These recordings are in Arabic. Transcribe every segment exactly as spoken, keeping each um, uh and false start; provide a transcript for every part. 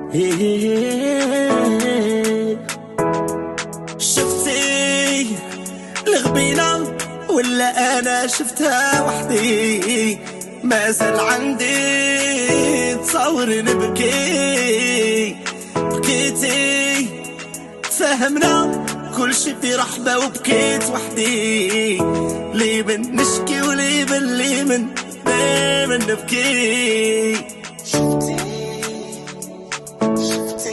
شفتي الغبينة ولا أنا شفتها وحدي؟ ما زال عندي تصور نبكي. بكيتي تفهمنا كل شي في رحبة وبكيت وحدي. لي من نشكي ولي من لي من دايما نبكي. شفتي شفتي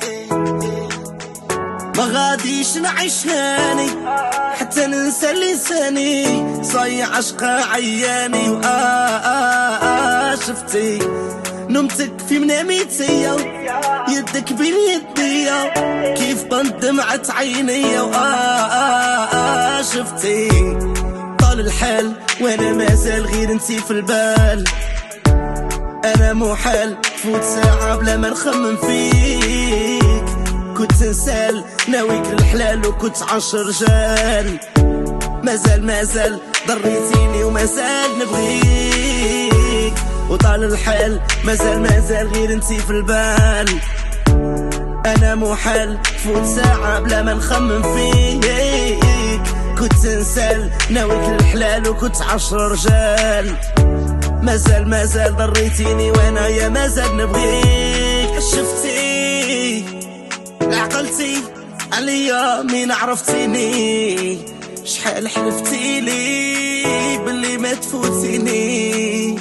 ما غاديش نعيش هاني حتى ننسى لساني. صايع عشقة عياني وآه آه آه شفتي نمتك في مناميتي يدك بين يدي كيف بند دمعت عيني وآه آه آه شفتي طال الحال وانا مازال غير انتي في البال. انا محال تفوت ساعة بلا ما نخمم فيك. كنت نسال ناويك الحلال وكنت عشر رجال. مازال مازال ضريتيني ومازال نبغيك. وطال الحال مازال مازال غير انتي في البال. انا محال تفوت ساعة بلا ما نخمم فيك. كنت نسال ناويك الحلال وكنت عشر رجال. مازال مازال ضريتيني وانا يا مازال نبغيك. شفتي عقلتي عليا مين عرفتيني؟ شحال حلفتي لي باللي ما تفوتيني.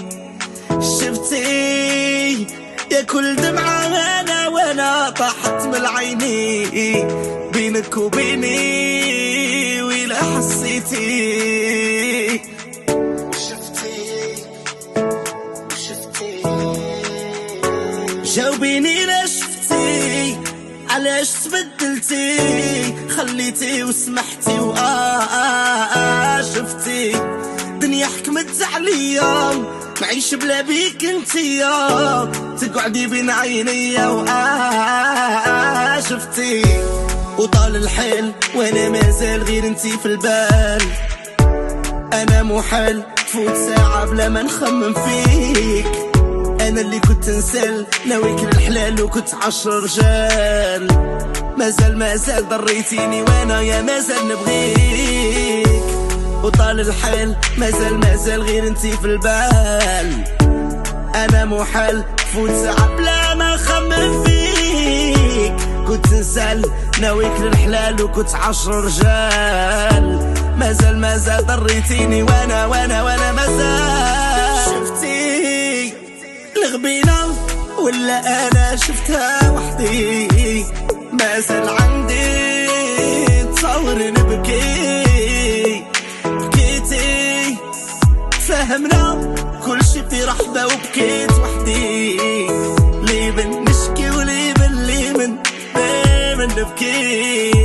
شفتي يا كل دمعة انا وانا طاحت من عيني. بينك وبيني ولا حسيتي؟ شفتي شفتي جاوبيني لا شفتي علاش تبدلتي؟ خليتي وسمحتي وآه آه آه شفتي دنيا حكمت عليا معيش بلا بيك انتيا. تقعدي بين عينيا وآه آه آه شفتي وطال الحال وانا مازال غير انتي في البال. انا محال تفوت ساعة بلا ما نخمم فيك. انا اللي كنت نسال ناويك الحلال وكنت عشر رجال. مازال مازال ضريتيني وانا يا مازال نبغيك. وطال الحال مازال مازال غير انتي في البال. انا محال تفوت ساعة بلا ما نخمم فيك. كنت نسال ناويك للحلال وكنت عشر رجال. مازال مازال ضريتيني وانا وانا وانا مازال. شفتي الغبينة ولا انا شفتها وحدي؟ مازال عندي تصور نبكي. بكيتي فهمنا كل شي في رحبة وبكيت وحدي. لي من نشكي ولي من لي من دايما نبكي.